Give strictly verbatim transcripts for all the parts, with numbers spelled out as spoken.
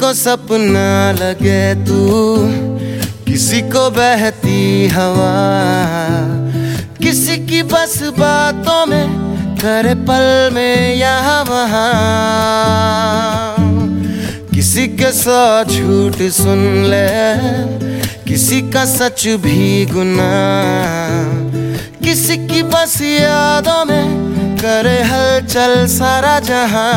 को सपना लगे तू, किसी को बहती हवा, किसी की बस बातों में करे पल में यहाँ वहाँ, किसी के सौ झूठ सुन ले, किसी का सच भी गुनाह, किसी की बस यादों में करे हलचल सारा जहां।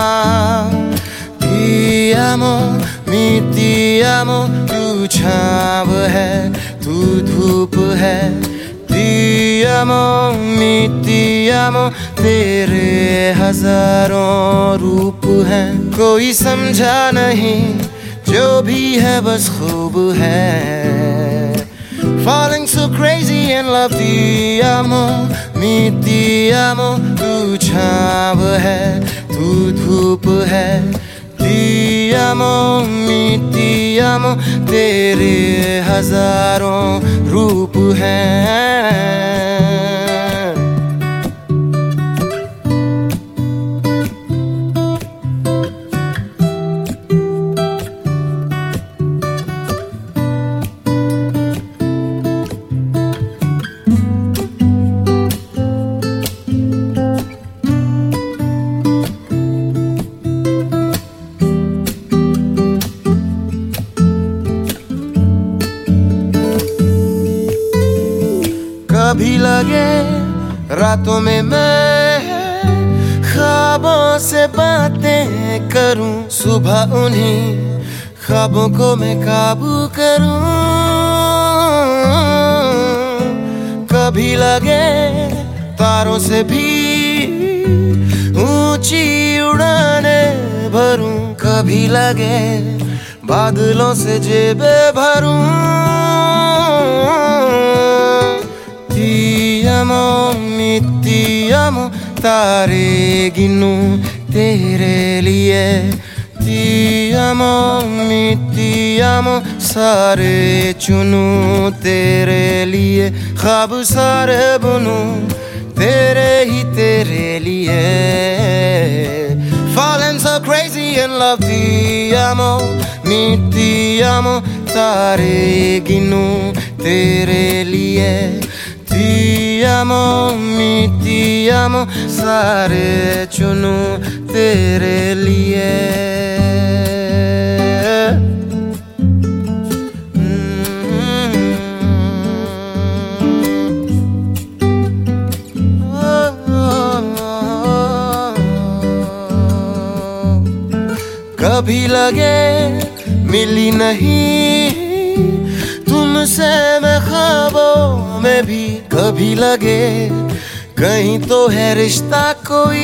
Ti amo, mi ti amo, तू छाँव है, तू धूप है। Ti amo, mi ti amo, तेरे हजारों रूप हैं। कोई समझा नहीं, जो भी है बस खूब है। Falling so crazy in love, ti amo, mi ti amo, तू छाँव है, तू धूप है। Ti amo, mi ti amo, तेरे हजारों रूप हैं। कभी लगे रातों में मैं ख्वाबों से बातें करूं, सुबह उन्हीं ख्वाबों को मैं काबू करूं। कभी लगे तारों से भी ऊंची उड़ाने भरूं, कभी लगे बादलों से जेबें भरूं। Ti amo, mi ti amo, तारे गिनूं तेरे लिए। Ti amo, mi ti amo, सारे चुनूं तेरे लिए। ख्वाब सारे बुनूं तेरे ही तेरे लिए। Falling so crazy in love, ti amo, mi ti amo, तारे गिनूं तेरे लिए। Ti amo, mi ti amo, सारे चुनूं तेरे लिए। कभी लगे मिली नहीं तुमसे मैं ख्वाबों में भी, कभी लगे कहीं तो है रिश्ता कोई,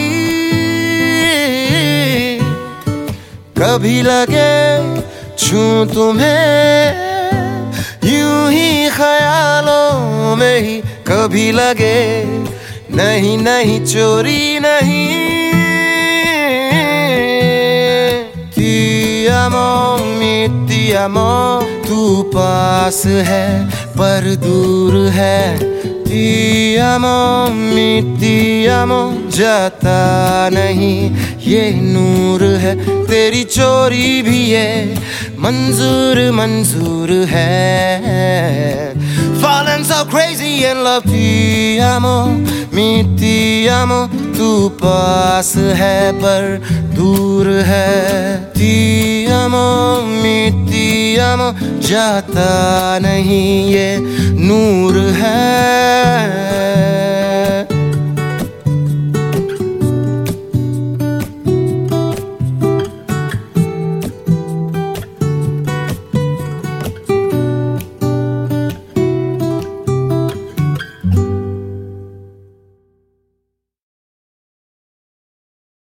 कभी लगे छूं तुम्हें यूं ही ख्यालों में ही, कभी लगे नहीं नहीं चोरी नहीं। Ti amo, mi ti amo, तू पास है पर दूर है। Ti amo, mi ti amo, जाता नहीं ये नूर है। तेरी चोरी भी ये मंजूर मंजूर है। Falling so crazy in love, ti amo, mi ti amo, तू पास है पर दूर है। Ti amo, mi ti amo, जाता नहीं ये नूर है।